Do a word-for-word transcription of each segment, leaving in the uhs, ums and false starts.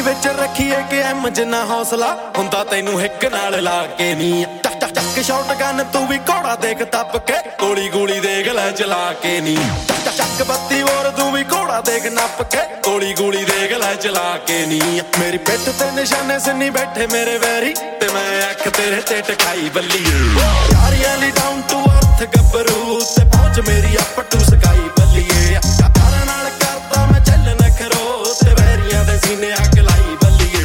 ਵਿੱਚ ਰੱਖੀਏ ਕਿ ਐਮ ਜਿੰਨਾ ਹੌਸਲਾ ਹੁੰਦਾ ਤੈਨੂੰ ਹਿੱਕ ਨਾਲ ਲਾ ਕੇ ਨੀ ਟਕ ਟਕ ਟਕ ਸ਼ਾਟਗਨ ਤੂੰ ਵੀ ਘੋੜਾ ਦੇਖ ਤੱਪ ਕੇ ਗੋਲੀ ਗੋਲੀ ਦੇਖ ਲੈ ਚਲਾ ਕੇ ਨੀ ਟਕ ਟਕ ਟਕ ਬੱਤੀ ਹੋਰ ਤੂੰ ਵੀ ਘੋੜਾ ਦੇਖ ਨੱਪ ਕੇ ਗੋਲੀ ਗੋਲੀ ਦੇਖ ਲੈ ਚਲਾ ਕੇ ਨੀ ਮੇਰੀ ਪਿੱਠ ਤੇ ਨਿਸ਼ਾਨੇ ਸਿੰਨੀ ਬੈਠੇ ਮੇਰੇ ਵੈਰੀ ਤੇ ਮੈਂ ਅੱਖ ਤੇਰੇ ਤੇ ਟਕਾਈ ਬੱਲੀ ਯਾਰੀਆਂ ਲਈ ਡਾਊਨ ਟੂ ਅਰਥ ਗੱਭਰੂ ਤੇ ਪਹੁੰਚ ਮੇਰੀ ਅਪ ਟੂ ਸਕਾਈ ਬੱਲੀਏ ਕਾਰਾਂ ਨਾਲ ਕਰਦਾ ਮੈਂ ਚੱਲਣ ਖਰੋ ਤੇ ਵੈਰੀਆਂ ਦੇ ਸੀਨੇ ਅੱਗ ਲਾਈ ਬੱਲੀਏ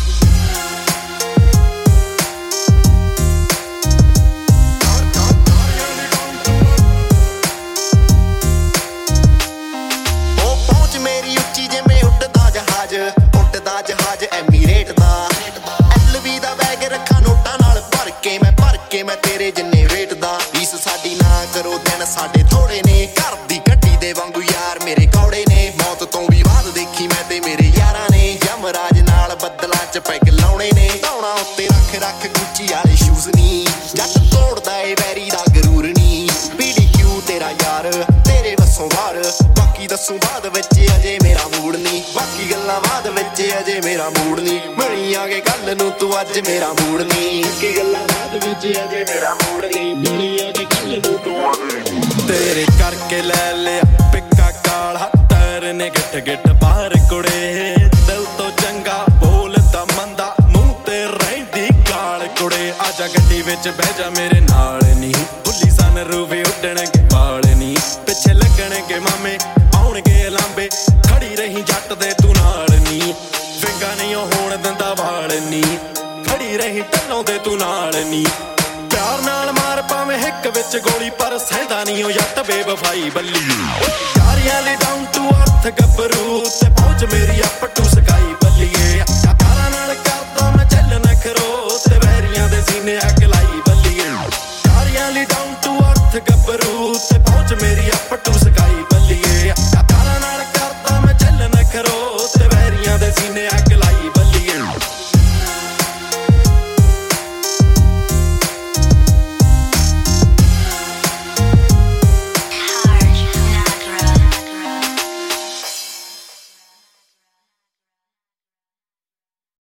ਉਹ ਪਹੁੰਚ ਮੇਰੀ ਉੱਚੀ ਜਿਵੇਂ ਉੱਡਦਾ ਜਹਾਜ਼ ਉੱਡਦਾ ਜਹਾਜ਼ ਐਮੀਰੇਟ ਦਾ ਐਲਵੀ ਦਾ ਬੈਗ ਰੱਖਾਂ ਨੋਟਾਂ ਨਾਲ ਭਰ ਕੇ ਮੈਂ ਭਰ ਕੇ ਮੈਂ ਤੇਰੇ ਜਿੰਨੇ ਵੇਟ ਦਾ ਫੀਸ ਸਾਡੀ ਨਾ ਕਰੋ ਦਿਨ ਸਾਡੇ ਥੋੜੇ ਨੇ ਘਰ ਦੀ ਗੱਡੀ ਦੇ ਵਾਂਗੂ ਯਾਰ ਮੇਰੇ ਕੌੜੇ ਨੇ ਮੌਤ ਤੋਂ ਵੀ ਬਾਅਦ ਦੇਖੀ ਮੈਂ ਤੇ ਮੇਰੇ ਯਾਰਾਂ ਨੇ ਯਮਰਾਜ ਨਾਲ ਬੱਦਲਾਂ ਚ ਪੈਗ ਲਾਉਣੇ ਨੇ ਧੌਣਾ ਉੱਤੇ ਰੱਖ ਰੱਖ ਗੁੱਚੀ ਵਾਲੇ ਸ਼ੂਜ਼ ਨੀ ਜੱਟ ਤੋੜਦਾ ਏ ਵੈਰੀ ਦਾ ਗਰੂਰ ਨੀ ਪੀਡੀ ਕਿਊ ਤੇਰਾ ਯਾਰ ਤੇਰੇ ਵੱਸੋਂ ਬਾਹਰ ਬਾਕੀ ਦੱਸੂ ਬਾਅਦ ਵਿੱਚ ਅਜੇ ਮੇਰਾ ਮੂਡ ਨੀ ਬਾਕੀ ਗੱਲਾਂ ਬਾਅਦ ਵਿੱਚ ਅਜੇ ਮੇਰਾ ਮੂਡ ਨੀ ਮਿਲੀਆਂਗੇ ਕੱਲ ਨੂੰ ਤੂੰ ਅੱਜ ਮੇਰਾ ਮੂਡ ਨੀ ਕੀ ਗੱਲਾਂ ਬਾਅਦ ਵਿੱਚ ਅਜੇ ਮੇਰਾ ਮੂਡ ਨੀ ਮਿਲੀਆਂਗੇ ਕੱਲ ਨੂੰ ਤੂੰ ਅੱਜ ਤੇਰੇ ਕਰਕੇ ਲੈ ਲਿਆ ਪਿੱਕਾ ਕਾਲਾ ਟਾਇਰ ਨੇ ਗਿੱਟ ਗਿੱਟ ਬਾਹਰ ਕੁੜੇ ਦਿਲ ਤੋਂ ਚੰਗਾ ਬੋਲਦਾ ਮੰਦਾ ਮੂੰਹ ਤੇ ਰਹਿੰਦੀ ਗਾਲ ਕੁੜੇ ਆਜਾ ਗੱਡੀ ਵਿੱਚ ਬਹਿ ਜਾ ਮੇਰੇ ਨਾਲ ਨੀ ਭੁੱਲੀ ਸਨ ਰੂਵੇ ਉੱਡਣਗੇ ਵਾਲ ਨੀ ਪਿੱਛੇ ਲੱਗਣਗੇ ਮਾਮੇ ਆਉਣਗੇ ਲਾਂਬੇ ਖੜੀ ਰਹੀ ਜੱਟ ਦੇ ਤੂੰ ਨਾਲ ਨੀ ਵਿੰਗਾ ਨਹੀਂ ਹੋਣ ਦਿੰਦਾ ਵਾਲ ਨੀ ਖੜੀ ਰਹੀ ਟੱਲੋਂ ਦੇ ਤੂੰ ਨਾਲ ਨੀ ਪਿਆਰ ਨਾਲ ਮਾਰ ਪਾਵੇਂ ਹਿੱਕ ਵਿੱਚ ਗੋਲੀ ਪਰ ਸਹਿੰਦਾ ਨਹੀਂ ਉਹ ਜੱਟ ਬੇਵਫਾਈ ਬੱਲੀ ਯਾਰੀਆਂ ਲਈ ਡਾਊਨ ਟੂ ਅਰਥ ਗੱਭਰੂ ਤੇ ਪਹੁੰਚ ਮੇਰੀ ਅਪ ਟੂ